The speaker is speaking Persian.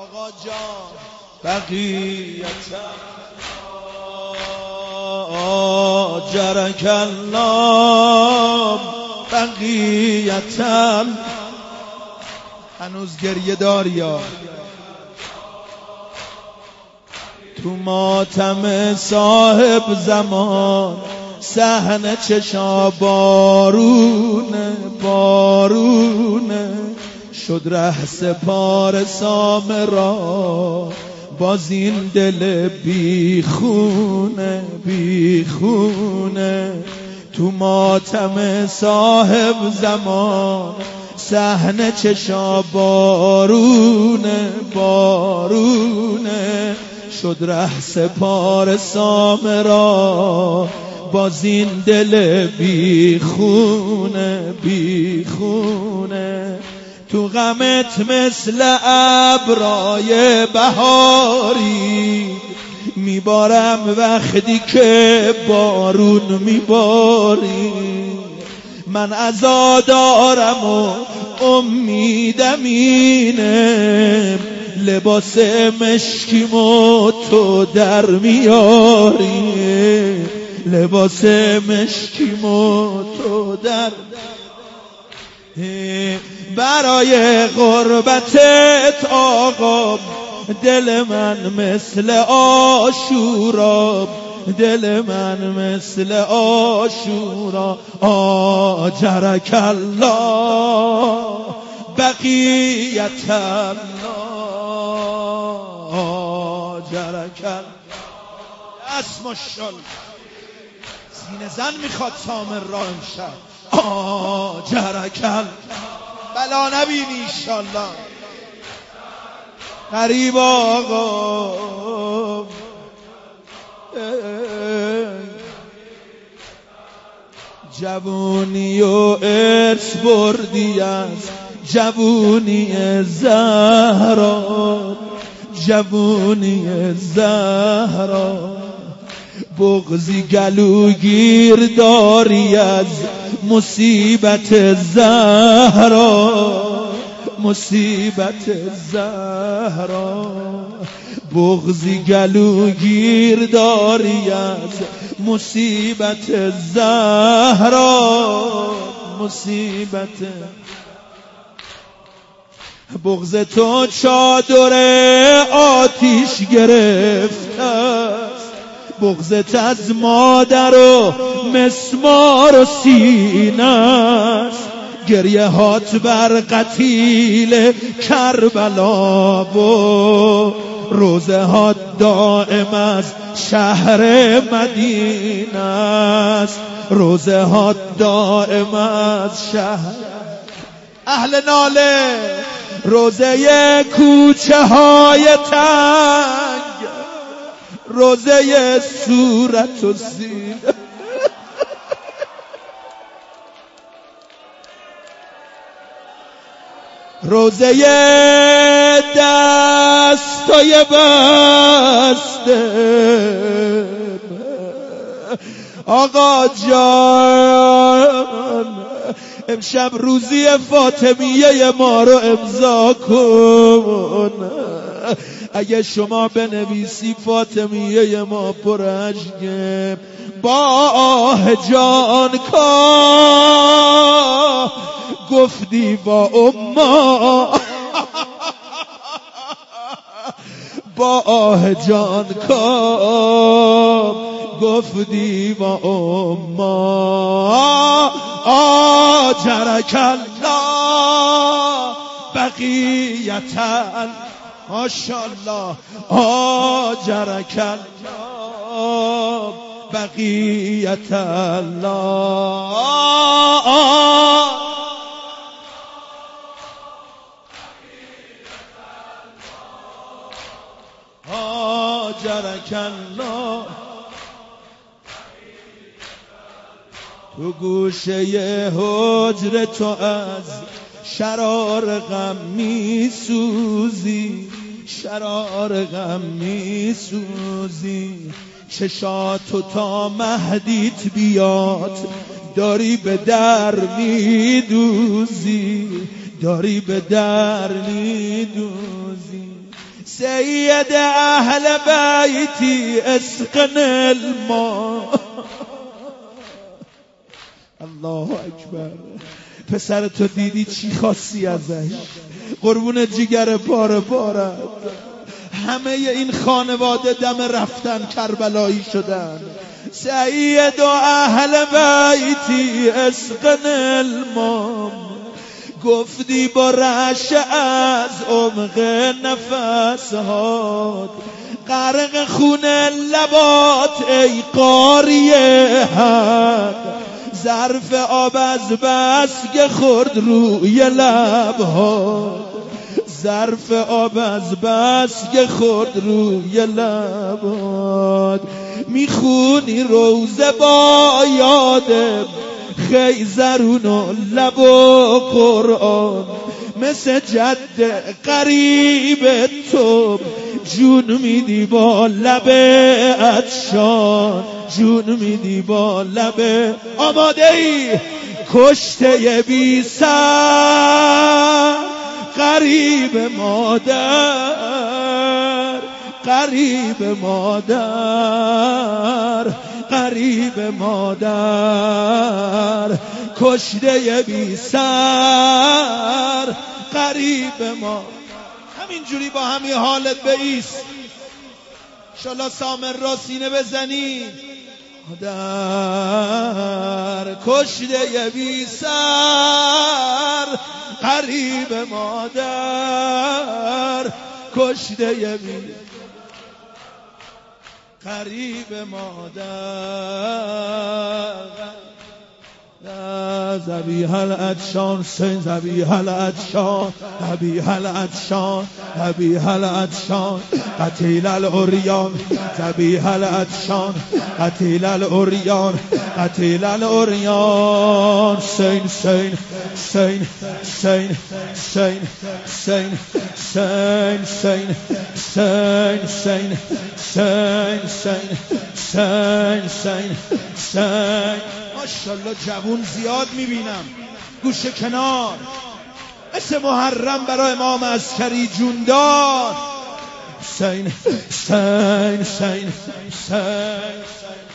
آقا جان بقیتم آجرک الله بقیتم. هنوز گریه داریا تو ماتم صاحب زمان، صحنه چشا بارونه بارونه، شد ره سپار سامرا باز این دل بیخونه بیخونه. تو ماتم صاحب زمان، صحنه چشا بارونه بارونه، شد ره سپار سامرا باز این دل بیخونه بیخونه. تو غمت مثل ابرای بهاری میبارم وقتی که بارون میباری. من عزادارم و امیدم اینه، لباس مشکیم و تو در میاری، لباس مشکیم و تو در برای غربتت آقا. دل من مثل عاشورا، دل من مثل عاشورا. آجرک الله بقیت الله آجرک الله. اسم الشل سینه زن میخواد سامر را امشب. آجرک الله بلا نبینی ایشالله قریب آقا. جوونی و ارث بردی از جوونی زهرا، جوونی زهرا. بغضی گلوگیر داری از مصیبت زهرا، مصیبت زهرا. بغضی گلوگیر داری از مصیبت زهرا، مصیبت. بغض تو چادر آتیش گرفته است، بغضت از مادر و مسمار و سینه است. گریه هات بر قتیل کربلا و روزه هات دائم از شهر مدینه است، روزه هات دائم از شهر اهل ناله. روزه کوچه های تنگ، روزه صورت و سینه، روزه دستای بسته. آقا جان امشب روزی فاطمیه ما رو امضا کن. اگه شما بنویسی فاطمیه ما پرشگه با آه جان کا گفتی با اما، با آه جان کا گفتی با اما. آجرک الله بقیت ماشاءالله. آجرک الله بقیت الله. آجرک الله. تو گوشه حجر تو از شرار غم می سوزی، شرار غم می سوزی. چشاتو تا مهدیت بیاد داری به در می دوزی، داری به در می دوزی. سید اهل بیتی اسقن الماء. الله اکبر. پسر تو دیدی چی خاصی ازش؟ قربون جگر بار بارد. همه این خانواده دم رفتن کربلایی شدن. سید و اهل بیتی اسقن الماء. گفتی با رعشه از عمق نفسهات، غرق خون لبات ای قاری حق. ظرف آب از بسک خورد روی لبها، ظرف آب از بسک خورد روی لبات. میخونی روزه با یاد خیزرون و لب و قرآن، مثل جد قریب تو جون میدی با لب عطشان، جون میدی با لب. آماده ای؟ کشته بی سر قریب مادر، قریب مادر، قریب مادر. کشته بی سر قریب ما. همینجوری با همین حالت بایست، انشالله سامر را سینه بزنی. مادر کشته بی سر قریب مادر، کشته بی قریب مادر. ذبیح العطشان سین، ذبیح العطشان، ذبیح العطشان، ذبیح العطشان، قتیل العریان، ذبیح العطشان، قتیل العریان، قتیل العریان. سین سین سین سین سین سین سین سین سین سین سین سین سین سین سین. ماشاءالله جوون زیاد میبینم گوشه کنار، مثل محرم برای امام عسکری جون داد. سین سین سین سین سین